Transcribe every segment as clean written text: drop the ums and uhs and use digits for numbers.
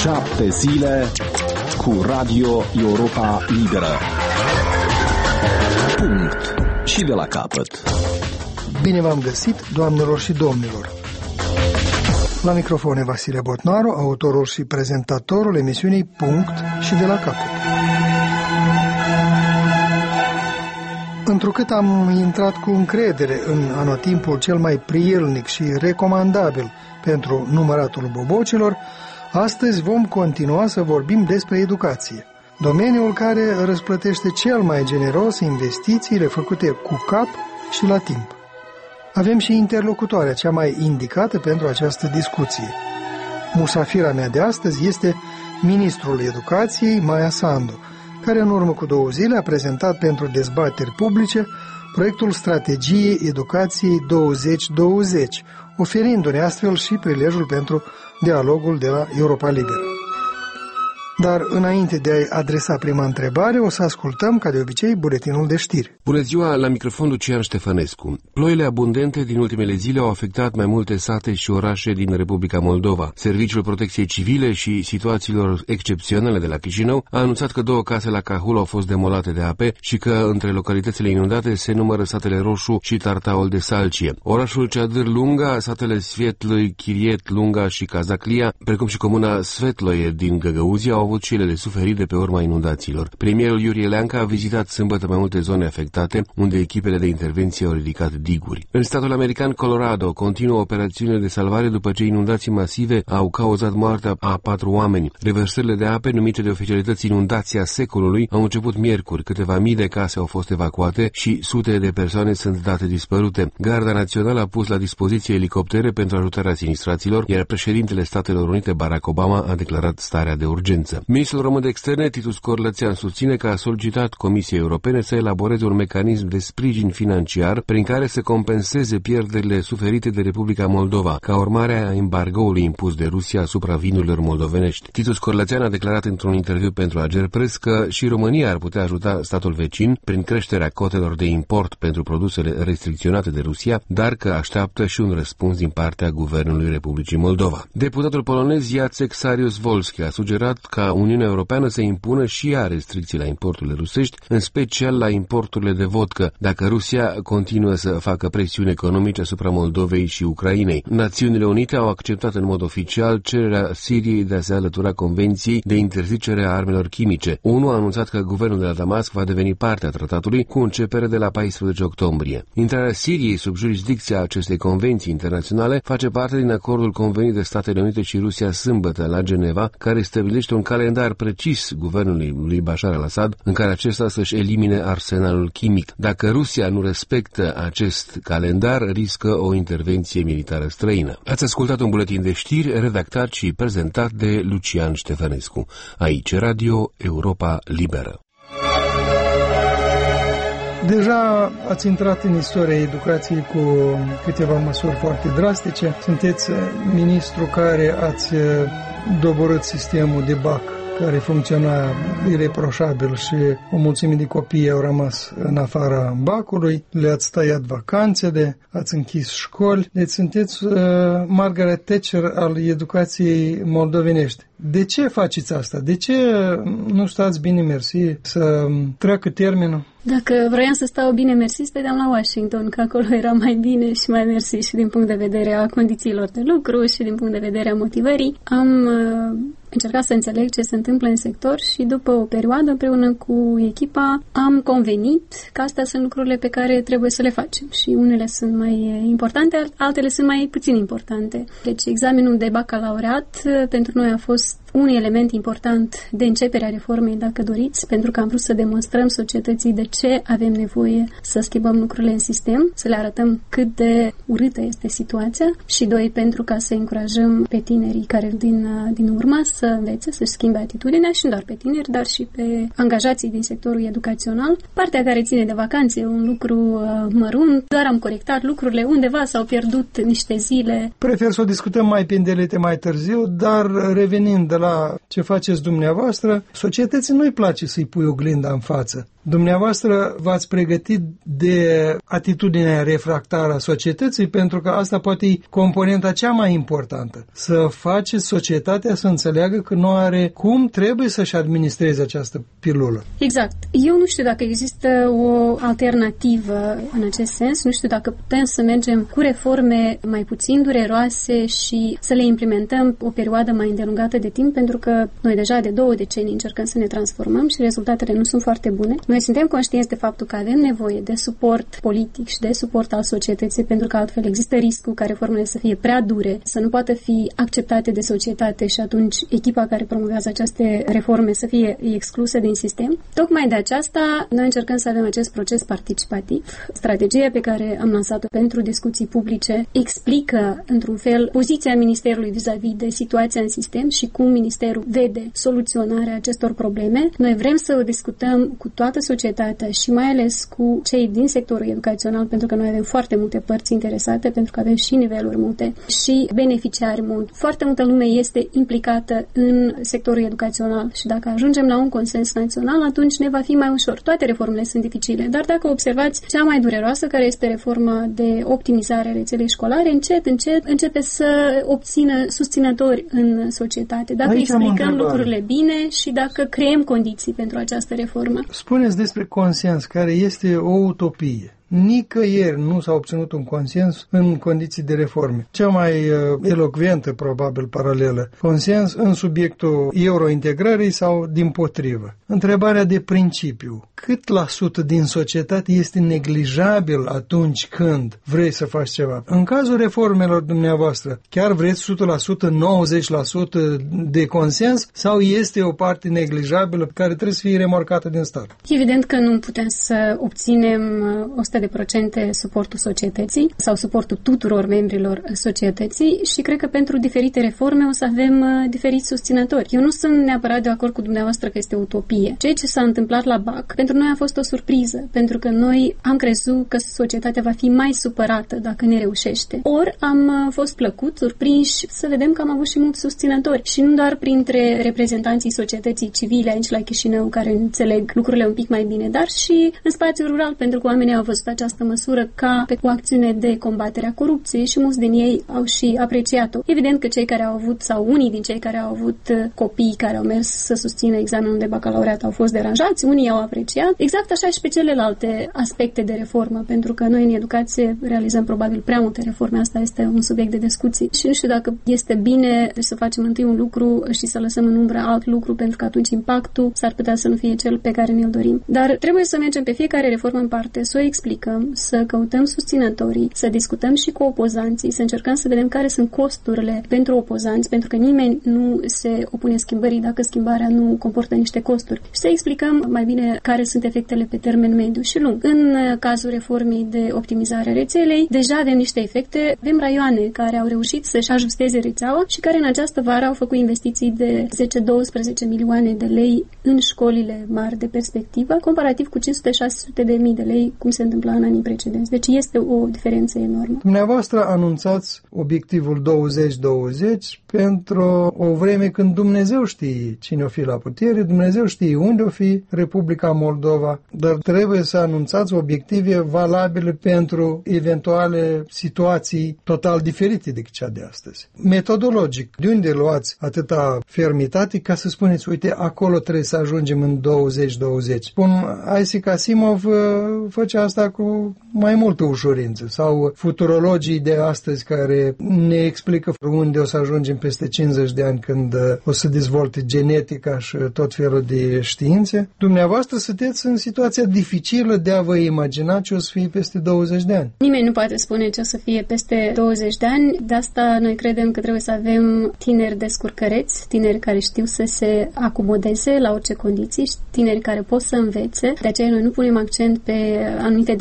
7 zile cu Radio Europa Liberă. Punct. Și de la capăt. Bine v-am găsit, doamnelor și domnilor. La microfon e Vasile Botnaru, autorul și prezentatorul emisiunii Punct și de la capăt. Întrucât am intrat cu încredere în anotimpul cel mai prielnic și recomandabil pentru număratul bobocilor, astăzi vom continua să vorbim despre educație, domeniul care răsplătește cel mai generos investițiile făcute cu cap și la timp. Avem și interlocutoarea cea mai indicată pentru această discuție. Musafira mea de astăzi este ministrul educației, Maia Sandu, care în urmă cu 2 zile a prezentat pentru dezbateri publice proiectul Strategiei Educației 2020, oferindu-ne astfel și prilejul pentru dialogul de la Europa Liberă. Dar înainte de a-i adresa prima întrebare, o să ascultăm, ca de obicei, buletinul de știri. Bună ziua, la microfon Lucian Ștefănescu. Ploile abundente din ultimele zile au afectat mai multe sate și orașe din Republica Moldova. Serviciul Protecției Civile și Situațiilor Excepționale de la Chișinău a anunțat că 2 case la Cahul au fost demolate de ape și că între localitățile inundate se numără satele Roșu și Tartaul de Salcie. Orașul Ceadâr Lunga, satele Svietloi, Chiriet Lunga și Cazaclia, precum și comuna Svetloie din Găgăuzia, au avut și ele de suferit de pe urma inundațiilor. Premierul Iurie Leancă a vizitat sâmbătă mai multe zone afectate, unde echipele de intervenție au ridicat diguri. În statul american Colorado continuă operațiunile de salvare după ce inundații masive au cauzat moartea a 4 oameni. Reversările de ape, numite de oficialități inundația secolului, au început miercuri. Câteva mii de case au fost evacuate și sute de persoane sunt date dispărute. Garda Națională a pus la dispoziție elicoptere pentru ajutarea sinistraților, iar președintele Statelor Unite, Barack Obama, a declarat starea de urgență. Ministrul român de externe, Titus Corlățean, susține că a solicitat Comisiei Europene să elaboreze un mecanism de sprijin financiar prin care să compenseze pierderile suferite de Republica Moldova, ca urmare a embargoului impus de Rusia asupra vinurilor moldovenești. Titus Corlățean a declarat într-un interviu pentru Agerpres că și România ar putea ajuta statul vecin prin creșterea cotelor de import pentru produsele restricționate de Rusia, dar că așteaptă și un răspuns din partea Guvernului Republicii Moldova. Deputatul polonez Jacek Saryusz-Wolski a sugerat ca Uniunea Europeană să impună și ea restricții la importurile rusești, în special la importurile de vodcă, dacă Rusia continuă să facă presiuni economice asupra Moldovei și Ucrainei. Națiunile Unite au acceptat în mod oficial cererea Siriei de a se alătura Convenției de interzicere a armelor chimice. ONU a anunțat că guvernul de la Damasc va deveni parte a tratatului cu începere de la 14 octombrie. Intrarea Siriei sub jurisdicția acestei convenții internaționale face parte din acordul convenit de Statele Unite și Rusia sâmbătă la Geneva, care stabilește un calendar precis guvernului lui Bashar al-Assad în care acesta să-și elimine arsenalul chimic. Dacă Rusia nu respectă acest calendar, riscă o intervenție militară străină. Ați ascultat un buletin de știri redactat și prezentat de Lucian Ștefănescu. Aici Radio Europa Liberă. Deja ați intrat în istoria educației cu câteva măsuri foarte drastice. Sunteți ministru care ați doborât sistemul de BAC, care funcționa ireproșabil și o mulțime de copii au rămas în afara BAC-ului, le-ați tăiat vacanțele, ați închis școli, deci sunteți Margaret Thatcher al educației moldovenești. De ce faceți asta? De ce nu stați bine mersi să treacă termenul? Dacă vroiam să stau bine mersi, stăteam la Washington, că acolo era mai bine și mai mersi și din punct de vedere a condițiilor de lucru și din punct de vedere a motivării. Am încercat să înțeleg ce se întâmplă în sector și după o perioadă, împreună cu echipa, am convenit că astea sunt lucrurile pe care trebuie să le facem și unele sunt mai importante, altele sunt mai puțin importante. Deci examenul de bacalaureat pentru noi a fost un element important de începere a reformei, dacă doriți, pentru că am vrut să demonstrăm societății de ce avem nevoie să schimbăm lucrurile în sistem, să le arătăm cât de urâtă este situația și 2, pentru ca să încurajăm pe tinerii care din urmă să învețe, să-și schimbe atitudinea și nu doar pe tineri, dar și pe angajații din sectorul educațional. Partea care ține de vacanțe e un lucru mărunt, doar am corectat lucrurile, undeva s-au pierdut niște zile. Prefer să o discutăm mai pendelete mai târziu, dar revenind de la ce faceți dumneavoastră, societății nu-i place să-i pui oglinda în față. Dumneavoastră v-ați pregătit de atitudinea refractară a societății, pentru că asta poate e componenta cea mai importantă. Să faceți societatea să înțeleagă că nu are cum trebuie să-și administreze această pilulă. Exact. Eu nu știu dacă există o alternativă în acest sens, nu știu dacă putem să mergem cu reforme mai puțin dureroase și să le implementăm o perioadă mai îndelungată de timp, pentru că noi deja de 2 decenii încercăm să ne transformăm și rezultatele nu sunt foarte bune. Noi suntem conștienți de faptul că avem nevoie de suport politic și de suport al societății, pentru că altfel există riscul ca reformele să fie prea dure, să nu poată fi acceptate de societate și atunci echipa care promovează aceste reforme să fie exclusă din sistem. Tocmai de aceasta noi încercăm să avem acest proces participativ. Strategia pe care am lansat-o pentru discuții publice explică într-un fel poziția Ministerului vis-a-vis de situația în sistem și cum Ministerul vede soluționarea acestor probleme. Noi vrem să o discutăm cu toată societatea și mai ales cu cei din sectorul educațional, pentru că noi avem foarte multe părți interesate, pentru că avem și niveluri multe și beneficiari mulți. Foarte multă lume este implicată în sectorul educațional și dacă ajungem la un consens național, atunci ne va fi mai ușor. Toate reformele sunt dificile, dar dacă observați cea mai dureroasă, care este reforma de optimizare a rețelei școlare, încet începe să obțină susținători în societate. Dacă explicăm lucrurile bine și dacă creăm condiții pentru această reformă. Spuneți despre consens, care este o utopie. Nicăieri nu s-a obținut un consens în condiții de reforme. Cea mai elocventă, probabil, paralelă. Consens în subiectul eurointegrării sau dimpotrivă. Întrebarea de principiu. Cât la sută din societate este neglijabil atunci când vrei să faci ceva? În cazul reformelor dumneavoastră, chiar vreți 100%, 90% de consens sau este o parte neglijabilă care trebuie să fie remorcată din start? Evident că nu putem să obținem 100% suportul societății sau suportul tuturor membrilor societății și cred că pentru diferite reforme o să avem diferiți susținători. Eu nu sunt neapărat de acord cu dumneavoastră că este utopie. Ceea ce s-a întâmplat la BAC pentru noi a fost o surpriză, pentru că noi am crezut că societatea va fi mai supărată dacă ne reușește. Ori am fost plăcut, surprinși să vedem că am avut și mulți susținători și nu doar printre reprezentanții societății civile aici la Chișinău care înțeleg lucrurile un pic mai bine, dar și în spațiul rural, pentru că oamenii au văzut această măsură ca pe o acțiune de combatere a corupției și mulți din ei au și apreciat-o. Evident că cei care au avut, sau unii din cei care au avut copii care au mers să susțină examenul de bacalaureat au fost deranjați, unii au apreciat. Exact așa și pe celelalte aspecte de reformă, pentru că noi în educație realizăm probabil prea multe reforme. Asta este un subiect de discuții și nu știu dacă este bine să facem întâi un lucru și să lăsăm în umbră alt lucru, pentru că atunci impactul s-ar putea să nu fie cel pe care ne-l dorim. Dar trebuie să mergem pe fiecare reformă în parte, să o explicăm, să căutăm susținătorii, să discutăm și cu opozanții, să încercăm să vedem care sunt costurile pentru opozanți, pentru că nimeni nu se opune schimbării dacă schimbarea nu comportă niște costuri. Și să explicăm mai bine care sunt efectele pe termen mediu și lung. În cazul reformei de optimizare a rețelei, deja avem niște efecte. Avem raioane care au reușit să-și ajusteze rețeaua și care în această vară au făcut investiții de 10-12 milioane de lei în școlile mari de perspectivă, comparativ cu 500-600 de mii de lei, cum se întâmpla în anii precedenți. Deci este o diferență enormă. Dumneavoastră anunțați obiectivul 2020 pentru o vreme când Dumnezeu știe cine o fi la putere, Dumnezeu știe unde o fi Republica Moldova, dar trebuie să anunțați obiective valabile pentru eventuale situații total diferite decât cea de astăzi. Metodologic, de unde luați atâta fermitate ca să spuneți, uite, acolo trebuie să ajungem în 2020? Spun, Isaac Asimov făcea asta cu mai multă ușurință, sau futurologii de astăzi care ne explică unde o să ajungem peste 50 de ani când o să dezvolte genetica și tot felul de științe. Dumneavoastră sunteți în situația dificilă de a vă imagina ce o să fie peste 20 de ani. Nimeni nu poate spune ce o să fie peste 20 de ani, de asta noi credem că trebuie să avem tineri descurcăreți, tineri care știu să se acomodeze la orice condiții, tineri care pot să învețe. De aceea noi nu punem accent pe anumite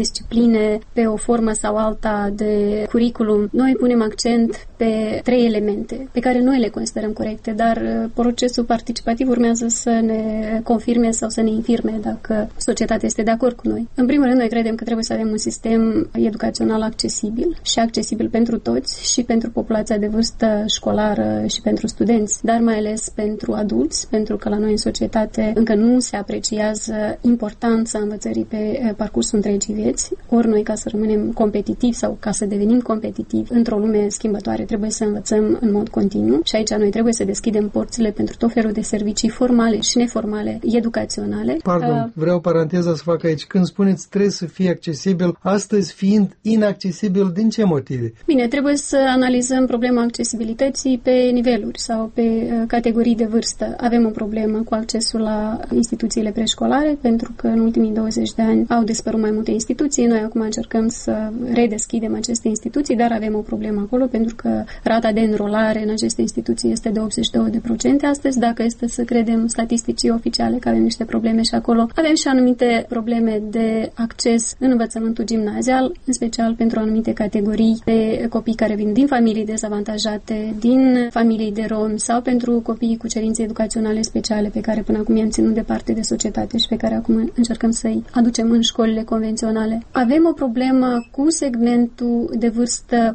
discipline, pe o formă sau alta de curriculum, noi punem accent pe 3 elemente pe care noi le considerăm corecte, dar procesul participativ urmează să ne confirme sau să ne infirme dacă societatea este de acord cu noi. În primul rând, noi credem că trebuie să avem un sistem educațional accesibil și accesibil pentru toți și pentru populația de vârstă școlară și pentru studenți, dar mai ales pentru adulți, pentru că la noi în societate încă nu se apreciază importanța învățării pe parcursul întregii vieți. Ori noi, ca să rămânem competitivi sau ca să devenim competitivi într-o lume schimbătoare, trebuie să învățăm în mod continuu și aici noi trebuie să deschidem porțile pentru tot felul de servicii formale și neformale, educaționale. Pardon, vreau paranteza să fac aici. Când spuneți trebuie să fie accesibil, astăzi fiind inaccesibil, din ce motive? Bine, trebuie să analizăm problema accesibilității pe niveluri sau pe categorii de vârstă. Avem o problemă cu accesul la instituțiile preșcolare, pentru că în ultimii 20 de ani au dispărut mai multe instituții. Noi acum încercăm să redeschidem aceste instituții, dar avem o problemă acolo, pentru că rata de înrolare în aceste instituții este de 82% astăzi, dacă este să credem statisticii oficiale că avem niște probleme și acolo. Avem și anumite probleme de acces în învățământul gimnazial, în special pentru anumite categorii de copii care vin din familii dezavantajate, din familii de romi sau pentru copiii cu cerințe educaționale speciale pe care până acum i-am ținut departe de societate și pe care acum încercăm să-i aducem în școlile convenționale. Avem o problemă cu segmentul de vârstă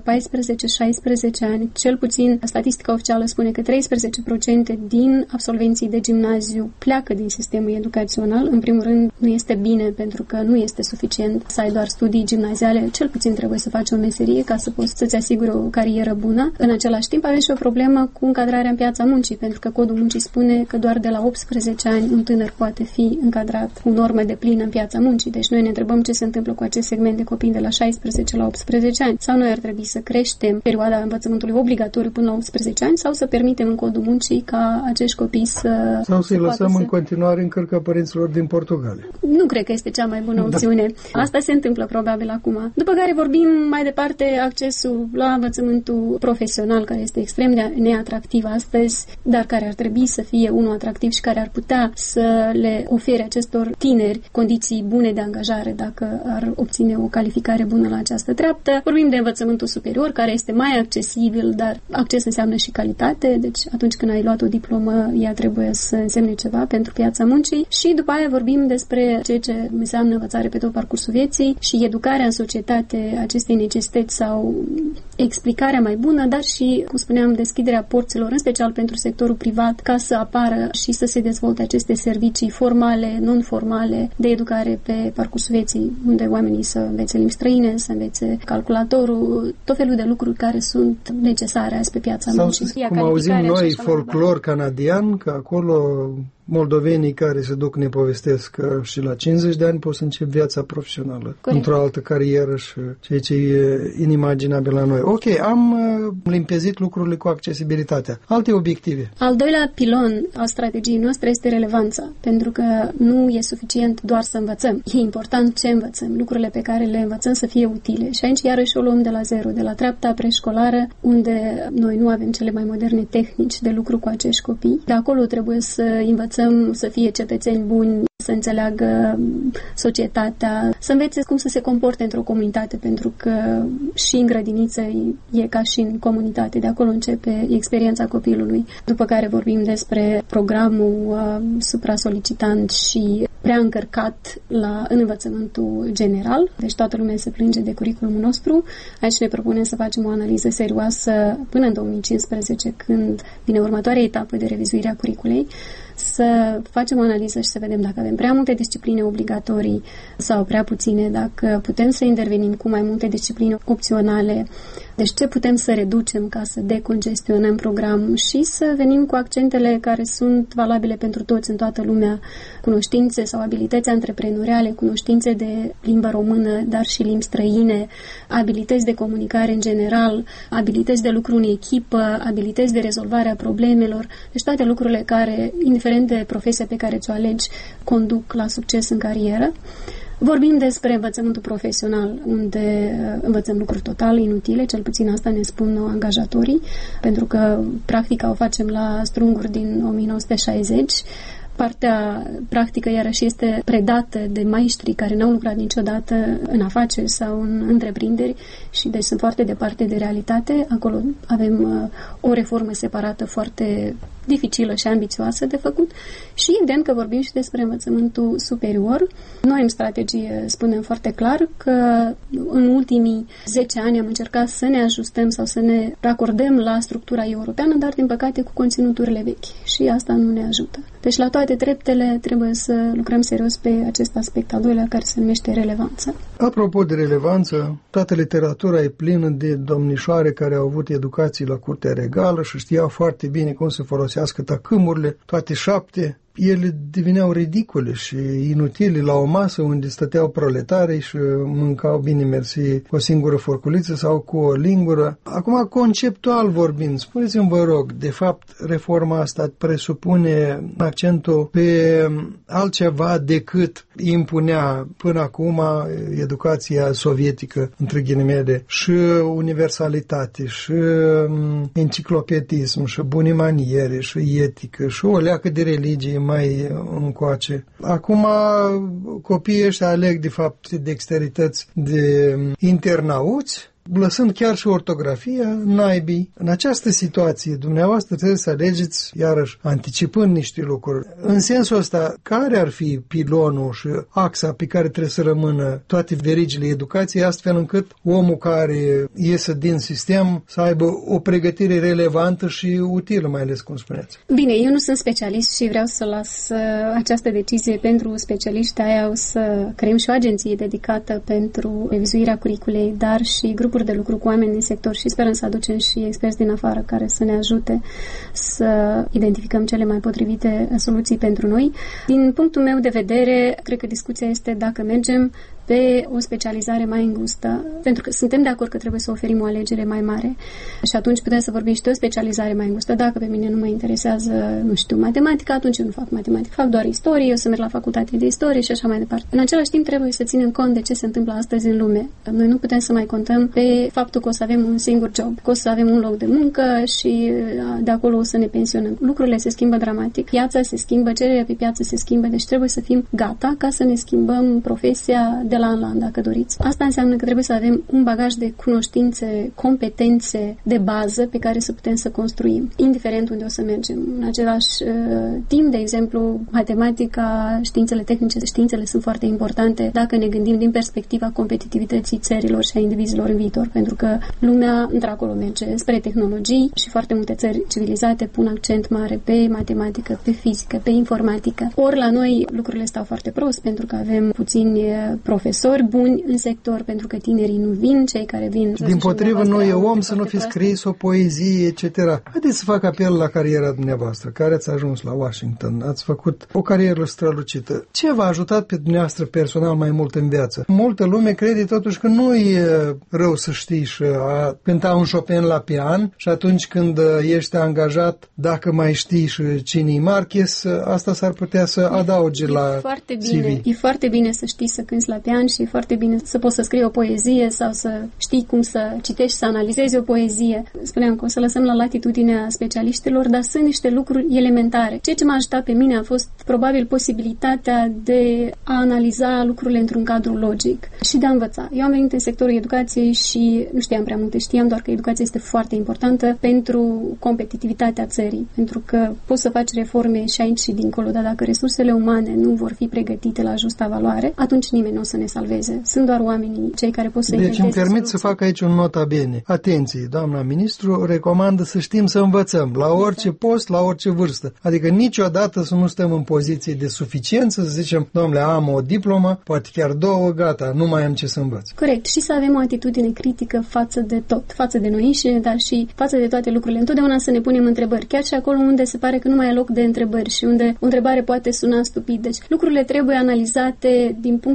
14-16 ani. Cel puțin statistica oficială spune că 13% din absolvenții de gimnaziu pleacă din sistemul educațional. În primul rând, nu este bine pentru că nu este suficient să ai doar studii gimnaziale. Cel puțin trebuie să faci o meserie ca să poți să-ți asiguri o carieră bună. În același timp, avem și o problemă cu încadrarea în piața muncii, pentru că codul muncii spune că doar de la 18 ani un tânăr poate fi încadrat cu normă de plină în piața muncii. Deci noi ne întrebăm ce se întâmplă cu acest segment de copii de la 16 la 18 ani. Sau noi ar trebui să creștem perioada învățământului obligatoriu până la 18 ani sau să permitem în codul muncii ca acești copii să... Sau să-i lăsăm în continuare în cărca părinților din Portugalia. Nu cred că este cea mai bună opțiune. Asta se întâmplă probabil acum. După care vorbim mai departe accesul la învățământul profesional, care este extrem de neatractiv astăzi, dar care ar trebui să fie unul atractiv și care ar putea să le ofere acestor tineri condiții bune de angajare dacă ar obține o calificare bună la această treaptă. Vorbim de învățământul superior, care este mai accesibil, dar acces înseamnă și calitate, deci atunci când ai luat o diplomă, ea trebuie să însemne ceva pentru piața muncii și după aia vorbim despre ceea ce înseamnă învățare pe tot parcursul vieții și educarea în societate acestei necesități sau explicarea mai bună, dar și, cum spuneam, deschiderea porților, în special pentru sectorul privat, ca să apară și să se dezvolte aceste servicii formale, non-formale, de educare pe parcursul vieții, unde oamenii să învețe limbi străine, să învețe calculatorul, tot felul de lucruri care sunt necesare azi pe piața muncii. Cum auzim noi, folclor canadian, că acolo moldovenii care se duc ne povestesc că și la 50 de ani poți să începi viața profesională, într-o altă carieră și ceea ce e inimaginabil la noi. Ok, am limpezit lucrurile cu accesibilitatea. Alte obiective? Al doilea pilon al strategiei noastre este relevanța, pentru că nu e suficient doar să învățăm. E important ce învățăm, lucrurile pe care le învățăm să fie utile. Și aici iarăși o luăm de la zero, de la treapta preșcolară, unde noi nu avem cele mai moderne tehnici de lucru cu acești copii. De acolo trebuie să învățăm să fie cetățeni buni, să înțeleagă societatea, să învețe cum să se comporte într-o comunitate, pentru că și în grădiniță e ca și în comunitate. De acolo începe experiența copilului. După care vorbim despre programul supra-solicitant și prea încărcat în învățământul general. Deci toată lumea se plânge de curriculumul nostru. Aici ne propunem să facem o analiză serioasă până în 2015, când vine următoarea etapă de revizuire a curriculei, să facem o analiză și să vedem dacă avem prea multe discipline obligatorii sau prea puține, dacă putem să intervenim cu mai multe discipline opționale, deci ce putem să reducem ca să decongestionăm programul și să venim cu accentele care sunt valabile pentru toți în toată lumea, cunoștințe sau abilități antreprenoriale, cunoștințe de limbă română, dar și limbi străine, abilități de comunicare în general, abilități de lucru în echipă, abilități de rezolvare a problemelor, deci toate lucrurile care, indiferent de profesia pe care ți-o alegi, conduc la succes în carieră. Vorbim despre învățământul profesional, unde învățăm lucruri total inutile, cel puțin asta ne spun angajatorii, pentru că practica o facem la strunguri din 1960. Partea practică, iarăși, este predată de maestri care n-au lucrat niciodată în afaceri sau în întreprinderi și deci sunt foarte departe de realitate. Acolo avem o reformă separată foarte dificilă și ambițioasă de făcut și evident că vorbim și despre învățământul superior. Noi în strategie spunem foarte clar că în ultimii 10 ani am încercat să ne ajustăm sau să ne racordăm la structura europeană, dar din păcate cu conținuturile vechi și asta nu ne ajută. Deci la toate treptele trebuie să lucrăm serios pe acest aspect al doilea care se numește relevanță. Apropo de relevanță, toată literatura e plină de domnișoare care au avut educații la curtea regală și știau foarte bine cum să folosească tacâmurile, toate 7. Ele deveneau ridicole și inutile la o masă unde stăteau proletarii și mâncau, bine mersi, cu o singură forculiță sau cu o lingură. Acum, conceptual vorbind, spuneți-mi, vă rog, de fapt, reforma asta presupune accentul pe altceva decât impunea până acum educația sovietică, între ghilimele, și universalitate, și enciclopedism, și bune maniere, și etică, și o leacă de religie mai încoace. Acum copiii ăștia aleg de fapt dexterități de internauți, lăsând chiar și ortografia naibii. În această situație, dumneavoastră trebuie să alegeți, iarăși, anticipând niște lucruri. În sensul ăsta, care ar fi pilonul și axa pe care trebuie să rămână toate verigile educației, astfel încât omul care iese din sistem să aibă o pregătire relevantă și utilă, mai ales, cum spuneți? Bine, eu nu sunt specialist și vreau să las această decizie pentru specialiști. Aia o să creăm și o agenție dedicată pentru revizuirea curiculei, dar și grupuri de lucru cu oameni din sector și sperăm să aducem și experți din afară care să ne ajute să identificăm cele mai potrivite soluții pentru noi. Din punctul meu de vedere, cred că discuția este dacă mergem pe o specializare mai îngustă, pentru că suntem de acord că trebuie să oferim o alegere mai mare și atunci putem să vorbim și de o specializare mai îngustă. Dacă pe mine nu mă interesează, nu știu, matematica, atunci eu nu fac matematică, fac doar istorie, eu să merg la facultate de istorie și așa mai departe. În același timp trebuie să ținem cont de ce se întâmplă astăzi în lume. Noi nu putem să mai contăm pe faptul că o să avem un singur job, că o să avem un loc de muncă și de acolo o să ne pensionăm. Lucrurile se schimbă dramatic, piața se schimbă, cererea pe piață se schimbă, deci trebuie să fim gata ca să ne schimbăm profesia de la an la an, dacă doriți. Asta înseamnă că trebuie să avem un bagaj de cunoștințe, competențe de bază pe care să putem să construim, indiferent unde o să mergem. În același timp, de exemplu, matematica, științele tehnice, științele sunt foarte importante dacă ne gândim din perspectiva competitivității țărilor și a indivizilor în viitor, pentru că lumea într-acolo merge spre tehnologii și foarte multe țări civilizate pun accent mare pe matematică, pe fizică, pe informatică. Ori la noi lucrurile stau foarte prost, pentru că avem puțini profesori buni în sector, pentru că tinerii nu vin, cei care vin... Dimpotrivă, noi om să nu fi scris o poezie, etc. Haideți să fac apel la cariera dumneavoastră, care ați ajuns la Washington, ați făcut o carieră strălucită. Ce v-a ajutat pe dumneavoastră personal mai mult în viață? Multă lume crede totuși că nu e rău să știi și a cânta un Chopin la pian și atunci când ești angajat, dacă mai știi și cine-i Marquez, asta s-ar putea să adauge la CV. E foarte bine să știi să cânti la pian și e foarte bine să poți să scrii o poezie sau să știi cum să citești, să analizezi o poezie. Spuneam că o să lăsăm la latitudinea specialiștilor, dar sunt niște lucruri elementare. Ceea ce m-a ajutat pe mine a fost probabil posibilitatea de a analiza lucrurile într-un cadru logic și de a învăța. Eu am venit în sectorul educației și nu știam prea multe, știam doar că educația este foarte importantă pentru competitivitatea țării, pentru că poți să faci reforme și aici și dincolo, dar dacă resursele umane nu vor fi pregătite la justa valoare, atunci nimeni nu o să ne salveze. Sunt doar oamenii cei care pot să inventeze. Deci îmi permit să fac aici un nota bene. Atenție, doamna ministru recomandă să știm să învățăm la orice post, la orice vârstă. Adică niciodată să nu stăm în poziție de suficiență, să zicem, domnule, am o diplomă, poate chiar 2, gata, nu mai am ce să învăț. Corect. Și să avem o atitudine critică față de tot, față de noi înșine, dar și față de toate lucrurile. Întotdeauna să ne punem întrebări, chiar și acolo unde se pare că nu mai e loc de întrebări și unde o întrebare poate suna stupid. Deci lucrurile trebuie analizate din punctul de vedere a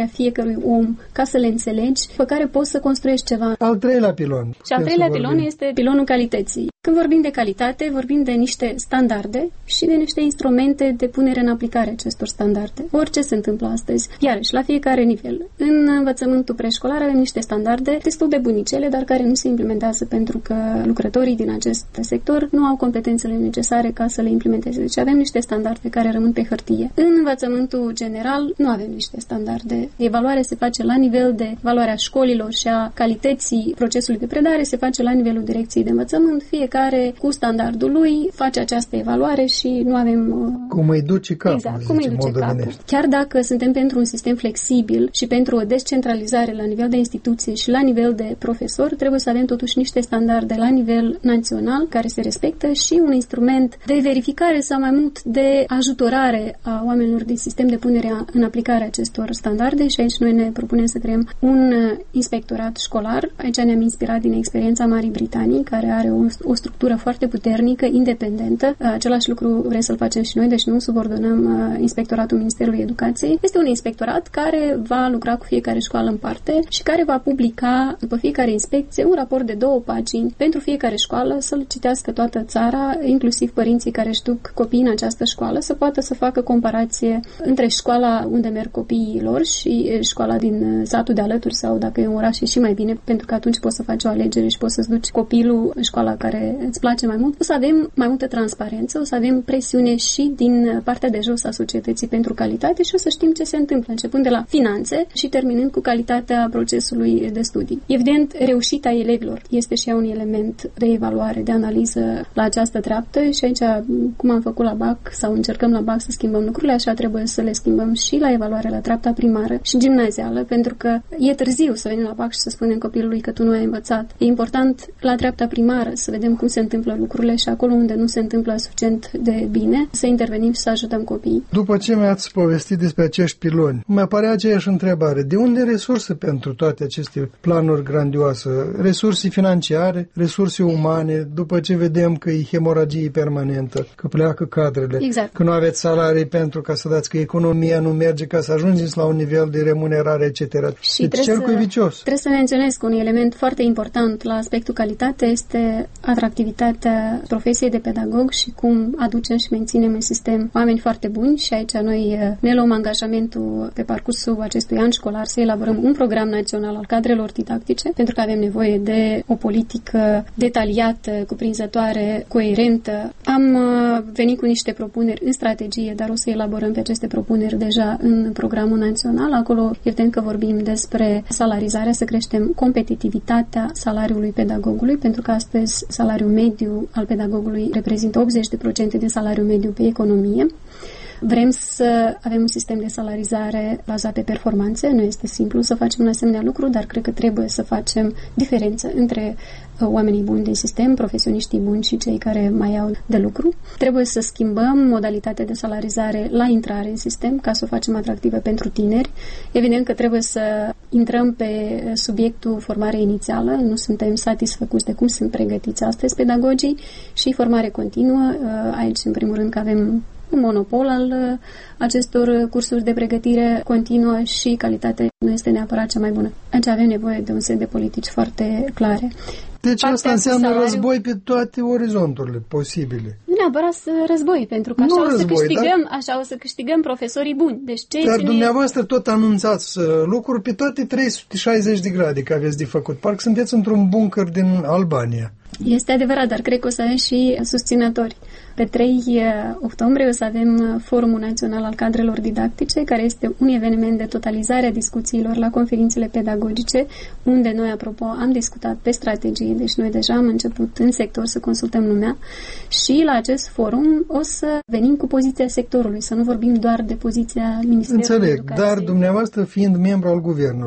fiecărui om ca să le înțelegi, pe care poți să construiești ceva. Al treilea pilon. Și al treilea pilon este pilonul calității. Când vorbim de calitate, vorbim de niște standarde și de niște instrumente de punere în aplicare acestor standarde. Orice se întâmplă astăzi, iarăși, la fiecare nivel. În învățământul preșcolar avem niște standarde destul de bunicele, dar care nu se implementează pentru că lucrătorii din acest sector nu au competențele necesare ca să le implementeze. Deci avem niște standarde care rămân pe hârtie. În învățământul general nu avem niște standarde. Evaluarea se face la nivel de evaluarea școlilor și a calității procesului de predare, se face la nivelul direcției de învățământ, fiecare cu standardul lui face această evaluare și nu avem... Cum îi duce capul, exact, cum îi duce capul. Chiar dacă suntem pentru un sistem flexibil și pentru o descentralizare la nivel de instituție și la nivel de profesor, trebuie să avem totuși niște standarde la nivel național care se respectă și un instrument de verificare sau mai mult de ajutorare a oamenilor din sistem de punere în aplicare acestor standarde și aici noi ne propunem să creăm un inspectorat școlar. Aici ne-am inspirat din experiența Marii Britanii, care are o structură foarte puternică, independentă. Același lucru vrem să-l facem și noi, deci nu subordonăm inspectoratul Ministerului Educației. Este un inspectorat care va lucra cu fiecare școală în parte și care va publica după fiecare inspecție un raport de 2 pagini pentru fiecare școală, să-l citească toată țara, inclusiv părinții care își duc copiii în această școală, să poată să facă comparație între școala unde merg copiii lor și școala din satul de alături sau dacă e un oraș e și mai bine, pentru că atunci poți să faci o alegere și poți să-ți duci copilul în școala care îți place mai mult. O să avem mai multă transparență, o să avem presiune și din partea de jos a societății pentru calitate și o să știm ce se întâmplă, începând de la finanțe și terminând cu calitatea procesului de studii. Evident, reușita elevilor este și ea un element de evaluare, de analiză la această treaptă și aici, cum am făcut la BAC sau încercăm la BAC să schimbăm lucrurile, așa trebuie să le schimbăm și la evaluare la treapta primară și gimnazială, pentru că e târziu să venim la BAC și să spunem copilului că tu nu ai învățat. E important la treapta primară să vedem cum se întâmplă lucrurile și acolo unde nu se întâmplă suficient de bine, să intervenim și să ajutăm copiii. După ce mi-ați povestit despre acești piloni, mi-apare aceeași întrebare. De unde resurse pentru toate aceste planuri grandioase? Resurse financiare, resurse umane, după ce vedem că e hemoragie permanentă, că pleacă cadrele, exact, că nu aveți salarii pentru ca să dați, că economia nu merge ca să ajungeți la un nivel de remunerare, etc. Și deci cercul e vicios. Trebuie să menționez că un element foarte important la aspectul calitate este atractivitatea profesiei de pedagog și cum aducem și menținem în sistem oameni foarte buni și aici noi ne luăm angajamentul pe parcursul acestui an școlar să elaborăm un program național al cadrelor didactice, pentru că avem nevoie de o politică detaliată, cuprinzătoare, coerentă. Am venit cu niște propuneri în strategie, dar o să elaborăm pe aceste propuneri deja în programul național. Acolo evident că vorbim despre salarizarea, să creștem competitivitatea salariului pedagogului, pentru că astăzi salariul mediu al pedagogului reprezintă 80% din salariul mediu pe economie. Vrem să avem un sistem de salarizare bazat pe performanțe. Nu este simplu să facem un asemenea lucru, dar cred că trebuie să facem diferență între oamenii buni din sistem, profesioniștii buni și cei care mai au de lucru. Trebuie să schimbăm modalitatea de salarizare la intrare în sistem ca să o facem atractivă pentru tineri. Evident că trebuie să intrăm pe subiectul formare inițială. Nu suntem satisfăcuți de cum sunt pregătiți astăzi pedagogii și formare continuă. Aici, în primul rând, că avem un monopol al acestor cursuri de pregătire continuă și calitatea nu este neapărat cea mai bună. Aici avem nevoie de un set de politici foarte clare. Deci asta înseamnă război pe toate orizonturile posibile. Nu neapărat război, pentru că așa o să câștigăm profesorii buni. Deci dar dumneavoastră tot anunțați lucruri pe toate 360 de grade că aveți de făcut. Parcă sunteți într-un bunker din Albania. Este adevărat, dar cred că o să avem și susținători. Pe 3 octombrie o să avem Forumul Național al Cadrelor Didactice, care este un eveniment de totalizare a discuțiilor la conferințele pedagogice, unde noi, apropo, am discutat pe strategie, deci noi deja am început în sector să consultăm lumea și la acest forum o să venim cu poziția sectorului, să nu vorbim doar de poziția Ministerului Educației. Înțeleg, dar dumneavoastră fiind membru al guvernului,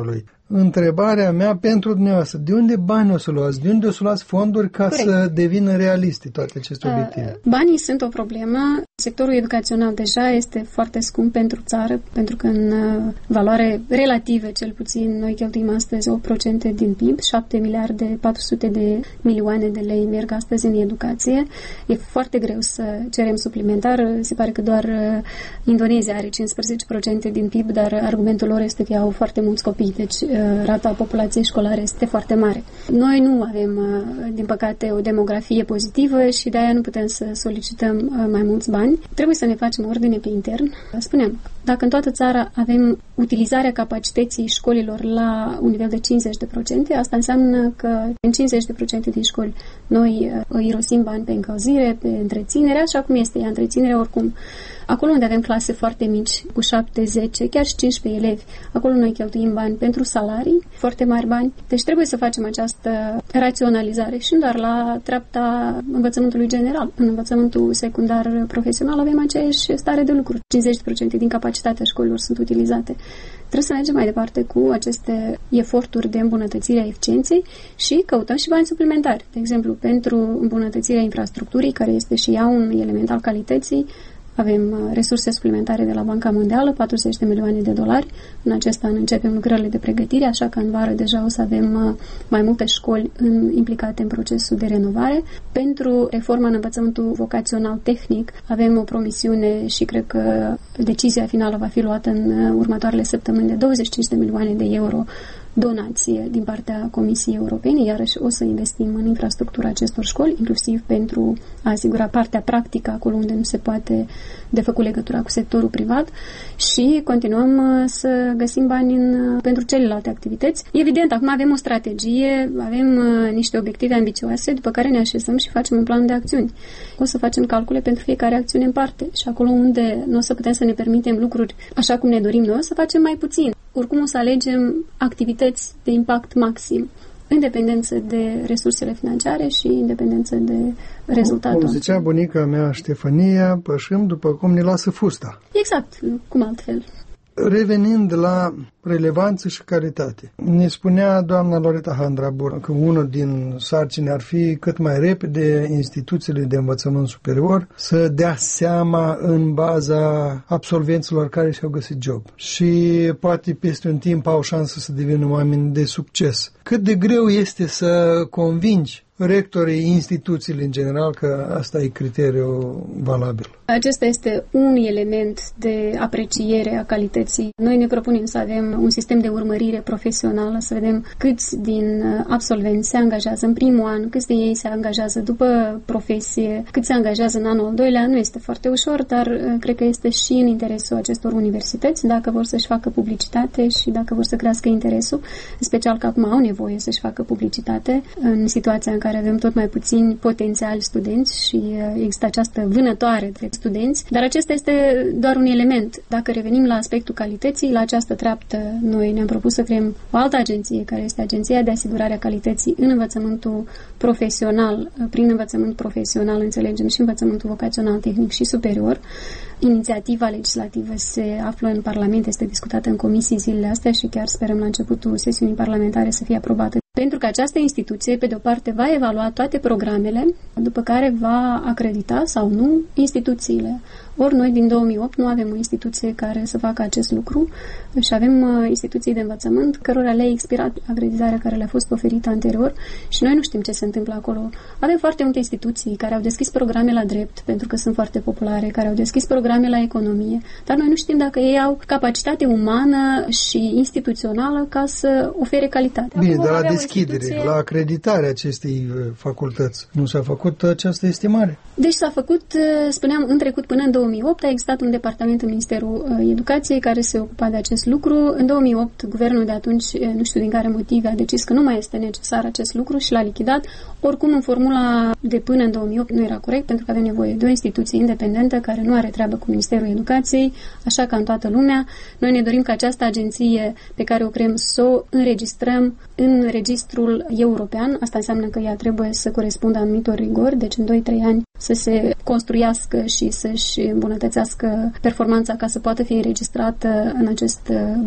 întrebarea mea pentru dumneavoastră. De unde bani o să luați? De unde o să luați fonduri ca să devină realiste toate aceste obiective? Banii sunt o problemă. Sectorul educațional deja este foarte scump pentru țară, pentru că în valoare relativă, cel puțin, noi cheltuim astăzi 8% din PIB, 7 miliarde 400 de milioane de lei merg astăzi în educație. E foarte greu să cerem suplimentar. Se pare că doar Indonezia are 15% din PIB, dar argumentul lor este că au foarte mulți copii, deci rata populației școlare este foarte mare. Noi nu avem, din păcate, o demografie pozitivă și de aia nu putem să solicităm mai mulți bani. Trebuie să ne facem ordine pe intern. Spuneam, dacă în toată țara avem utilizarea capacității școlilor la un nivel de 50%, asta înseamnă că în 50% din școli noi irosim bani pe încălzire, pe întreținere, așa cum este ea întreținerea oricum. Acolo unde avem clase foarte mici, cu 7, 10, chiar și 15 elevi, acolo noi cheltuim bani pentru salarii, foarte mari bani. Deci trebuie să facem această raționalizare și nu doar la treapta învățământului general. În învățământul secundar profesional avem aceeași stare de lucru. 50% din capacitatea școlilor sunt utilizate. Trebuie să mergem mai departe cu aceste eforturi de îmbunătățire a eficienței și căutăm și bani suplimentari. De exemplu, pentru îmbunătățirea infrastructurii, care este și ea un element al calității, avem resurse suplimentare de la Banca Mondială, 40 de milioane de dolari. În acest an începem lucrările de pregătire, așa că în vară deja o să avem mai multe școli implicate în procesul de renovare. Pentru reforma în învățământul vocațional tehnic avem o promisiune și cred că decizia finală va fi luată în următoarele săptămâni de 25 de milioane de euro donație din partea Comisiei Europene, iarăși o să investim în infrastructura acestor școli, inclusiv pentru a asigura partea practică acolo unde nu se poate de făcut legătura cu sectorul privat și continuăm să găsim bani pentru celelalte activități. Evident, acum avem o strategie, avem niște obiective ambițioase, după care ne așezăm și facem un plan de acțiuni. O să facem calcule pentru fiecare acțiune în parte și acolo unde nu o să putem să ne permitem lucruri așa cum ne dorim noi, o să facem mai puțin. Oricum o să alegem activități de impact maxim, în dependență de resursele financiare și în dependență de rezultatul. Cum zicea bunica mea Ștefania, pășim după cum ne lasă fusta. Exact, cum altfel. Revenind la relevanță și calitate. Ne spunea doamna Loreta Handrabur că unul din sarcini ar fi cât mai repede instituțiile de învățământ superior să dea seama în baza absolvenților care și-au găsit job. Și poate peste un timp au șansă să devină oameni de succes. Cât de greu este să convingi rectorii, instituțiile în general, că asta e criteriul valabil. Acesta este un element de apreciere a calității. Noi ne propunem să avem un sistem de urmărire profesională, să vedem câți din absolvenți se angajează în primul an, câți din ei se angajează după profesie, câți se angajează în anul al doilea. Nu este foarte ușor, dar cred că este și în interesul acestor universități, dacă vor să-și facă publicitate și dacă vor să crească interesul, în special că acum au nevoie să-și facă publicitate în situația în care avem tot mai puțini potențiali studenți și există această vânătoare de studenți, dar acesta este doar un element. Dacă revenim la aspectul calității, la această treaptă noi ne-am propus să creăm o altă agenție, care este Agenția de Asigurare a Calității în învățământul profesional. Prin învățământ profesional înțelegem și învățământul vocațional, tehnic și superior. Inițiativa legislativă se află în Parlament, este discutată în comisii zilele astea și chiar sperăm la începutul sesiunii parlamentare să fie aprobată. Pentru că această instituție, pe de-o parte, va evalua toate programele, după care va acredita sau nu instituțiile. Ori noi din 2008 nu avem o instituție care să facă acest lucru și avem instituții de învățământ cărora le-a expirat acreditarea care le-a fost oferită anterior și noi nu știm ce se întâmplă acolo. Avem foarte multe instituții care au deschis programe la drept, pentru că sunt foarte populare, care au deschis programe la economie, dar noi nu știm dacă ei au capacitate umană și instituțională ca să ofere calitate. Bine, dar la deschidere, la acreditarea acestei facultăți, nu s-a făcut această estimare? Deci s-a făcut, spuneam, în trecut până în 2008 a existat un departament în Ministerul Educației care se ocupa de acest lucru. În 2008, guvernul de atunci, nu știu din care motive, a decis că nu mai este necesar acest lucru și l-a lichidat. Oricum, în formula de până în 2008 nu era corect, pentru că avem nevoie de o instituție independentă care nu are treabă cu Ministerul Educației, așa ca în toată lumea. Noi ne dorim ca această agenție pe care o creăm să o înregistrăm în registrul european. Asta înseamnă că ea trebuie să corespundă anumitor rigori, deci în 2-3 ani să se construiască și să-și îmbunătățească performanța ca să poată fi înregistrată în acest grup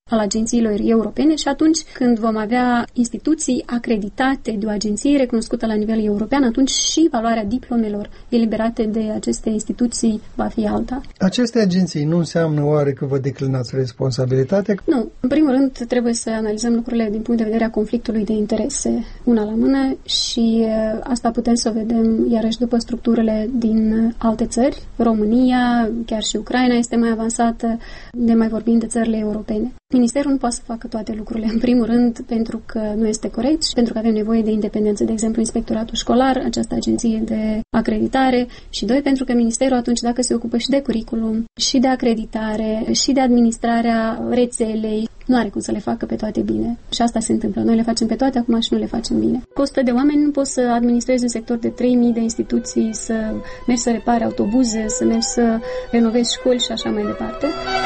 al agențiilor europene și atunci când vom avea instituții acreditate de o agenție recunoscută la nivel european, atunci și valoarea diplomelor eliberate de aceste instituții va fi alta. Aceste agenții nu înseamnă oare că vă declinați responsabilitatea? Nu. În primul rând trebuie să analizăm lucrurile din punct de vedere a conflictului de interese una la mână și asta putem să o vedem iarăși după structurile din alte țări. România, chiar și Ucraina este mai avansată, ne mai vorbim de țările europene. Ministerul nu poate să facă toate lucrurile. În primul rând, pentru că nu este corect și pentru că avem nevoie de independență, de exemplu, Inspectoratul Școlar, această agenție de acreditare, și doi, pentru că Ministerul atunci, dacă se ocupă și de curriculum, și de acreditare, și de administrarea rețelei, nu are cum să le facă pe toate bine. Și asta se întâmplă. Noi le facem pe toate acum și nu le facem bine. Cu 100 de oameni nu poți să administrezi un sector de 3.000 de instituții, să mergi să repari autobuze, să mergi să renovezi școli și așa mai departe.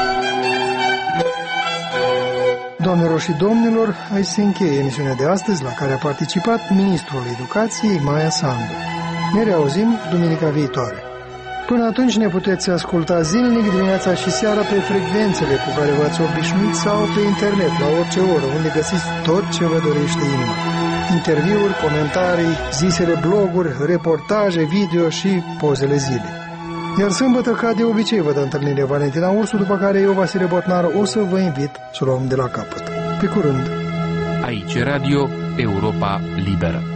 Doamnelor și domnilor, aici se încheie emisiunea de astăzi, la care a participat Ministrul Educației, Maia Sandu. Ne reauzim duminica viitoare. Până atunci ne puteți asculta zilnic, dimineața și seara, pe frecvențele cu care v-ați obișnuit sau pe internet, la orice oră, unde găsiți tot ce vă dorește inima. Interviuri, comentarii, zisele bloguri, reportaje, video și pozele zilei. Iar sâmbătă, ca de obicei, vă dă întâlnire Valentina Ursu, după care eu, Vasile Botnar, o să vă invit să luăm de la capăt. Pe curând! Aici Radio Europa Liberă.